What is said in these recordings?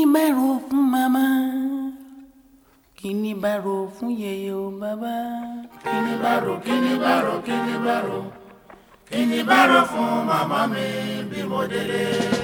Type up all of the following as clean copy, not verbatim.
bẹ̀rù fún màmá, kíni bẹ̀rù fún yèyé o bàbá. Kíni bẹ̀rù, kíni bẹ̀rù, kíni bẹ̀rù, kíni bẹ̀rù fún màmá mi bí mo délé.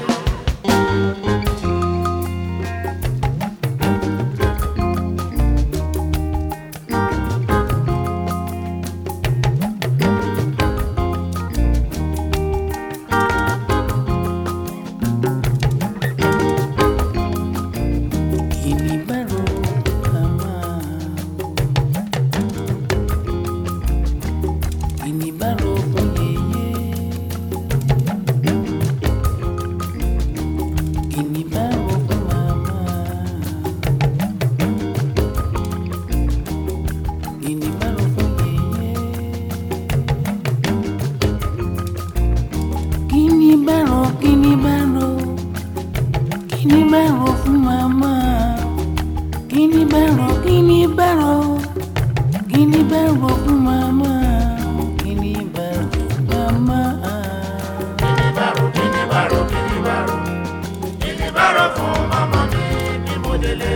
Kíni bẹ̀rù fún màmá, kíni bẹ̀rù, kíni bẹ̀rù, kíni bẹ̀rù fún màmá, kíni bẹ̀rù màmá. Kíni bẹ̀rù, kíni bẹ̀rù, kíni bẹ̀rù, kíni bẹ̀rù fún màmá mi bí mo délé.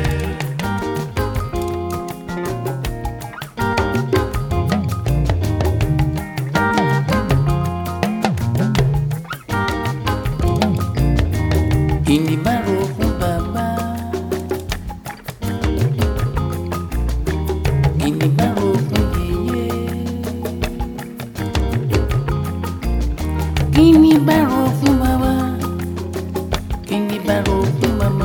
Kíni bẹ̀rù fún bàbá, kíni bẹ̀rù fún yèyé, kíni bẹ̀rù fún bàbá, kíni bẹ̀rù fún màmá.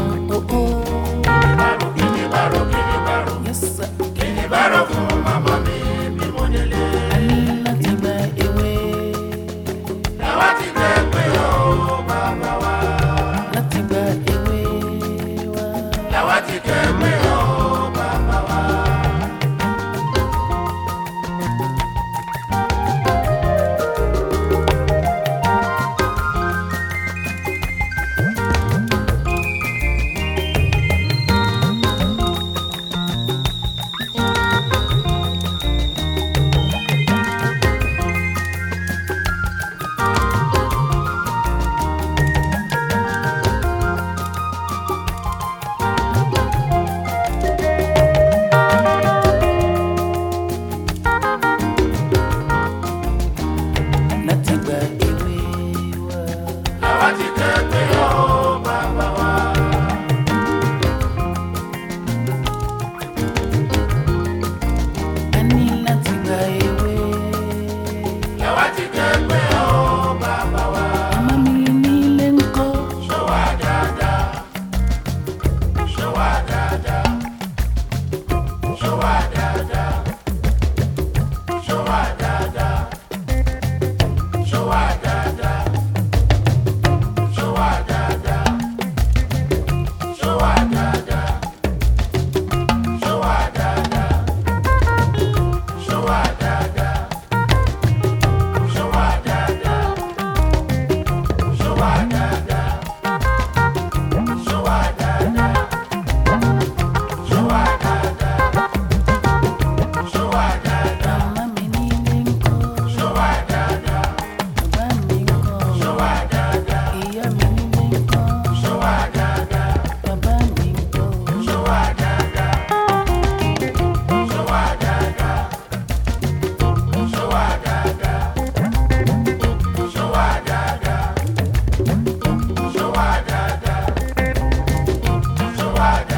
Kíni bẹ̀rù, kíni bẹ̀rù, Yes sir. kíni bẹ̀rù fún màmá mi bí mo délé. A ní láti gba ewé, Làwa ti gbé pé ó bàbá wa. láti gba ewé wá. Làwa ti gbé pé ó bàbá wa. Láti gba ewé wá. Làwa ti gbé pé ó bàbá wa. A ní láti gba ewé. Làwa ti gbé pé ó bàbá wa. Màmá mi nílé ńkọ́, Ṣó wà dáadáa, ṣó wà dáadáa, ṣó wà dáadáa, ṣó wà dáadáa, ṣó wà dáadáa, ṣó wà dáadáa, ṣó wà dáadáa, ṣó wà dáadáa, ṣó wà dáadáa, ṣó wà dáadáa, ṣó wà dáadáa. màmá mi nílé ńkọ́, bàbá mi ńkọ́, ìyá mi nílé ńkọ́, bàbá mi ńkọ́. Show